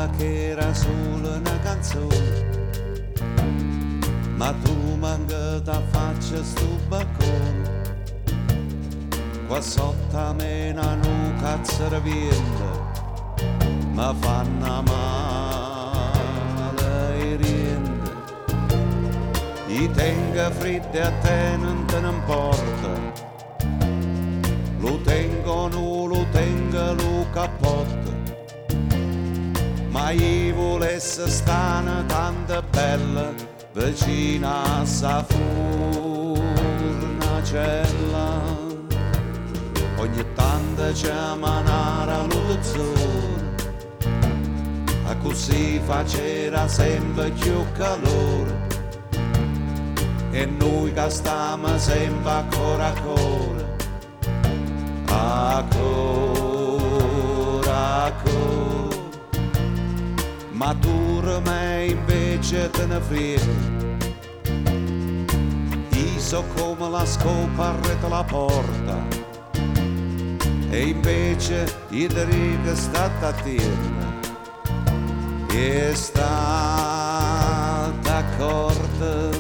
pensava che era solo una canzone, ma tu manca da faccia sto baccone. Qua sotto a me non cazzo viento, ma fanno male i riente. I tenga freddi a te non te ne importa, lo tengono, lo tenga, lo cappotto. Ma io volesse stare tanto bella vicina a sta furnacella. Ogni tanto c'è manara l'uzzone, a così faceva sempre più calore. E noi che stiamo sempre ancora a cuore, ancora. Ma tu me invece te ne frega, io so come la scopa arreta la porta, e invece io ti dico stata tierna e stata accorta.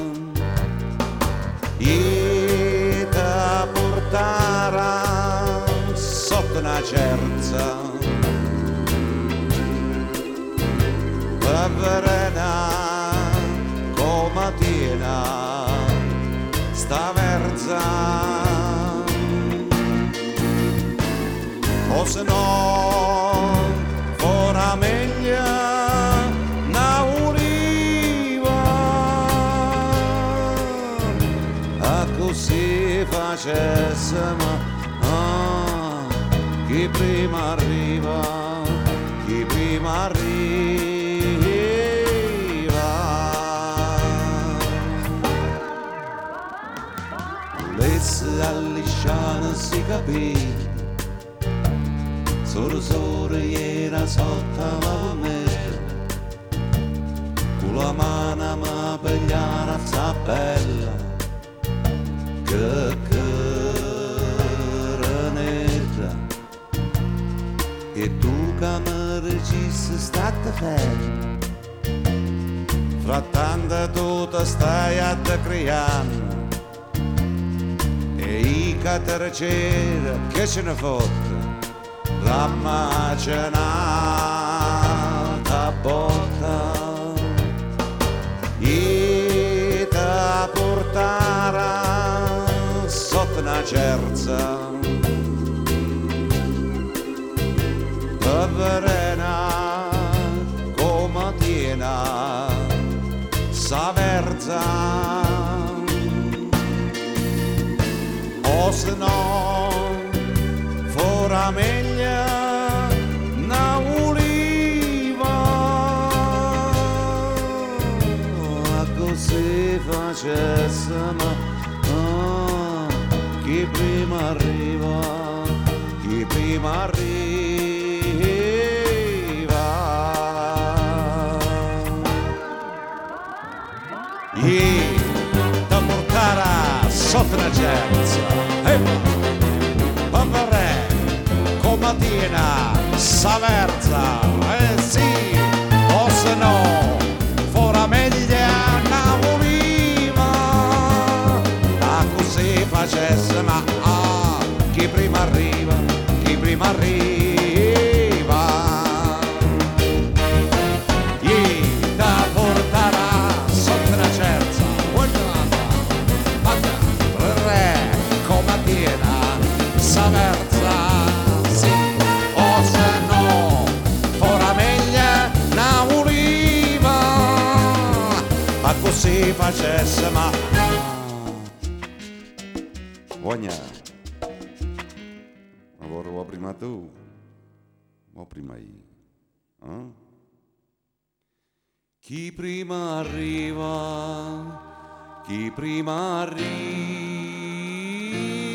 Io ti porterò sotto una cerza, verena come tiena sta verza, o se no fora meglio una oliva, a così facessimo chi prima arriva, chi prima arriva. Allisciano si capì, solo era sotto la mela, con la mano mi pigliava sta bella, che caranetta, e tu che mi registri stata ferma, frattanto tu ti stai a te creando. E i caterceri che ce ne fotte, la macinata botta, e ti portara sotto una cerza, verena come tiena sa verza. O se no, fora meglio una oliva, a così facessimo chi prima arriva, chi prima arriva. E da portare sotto una cerza, papare come tiena sa verza, sì, o se no fora meglio una oliva, a così facesse ma chi prima arriva, chi prima arriva. Gli da porterà sotto una cerza, come tiena sa verza, sì, o se no fora meglio una oliva, a così facesse ma voglia, ma vorrò prima tu o prima io, chi prima arriva, chi prima arriva.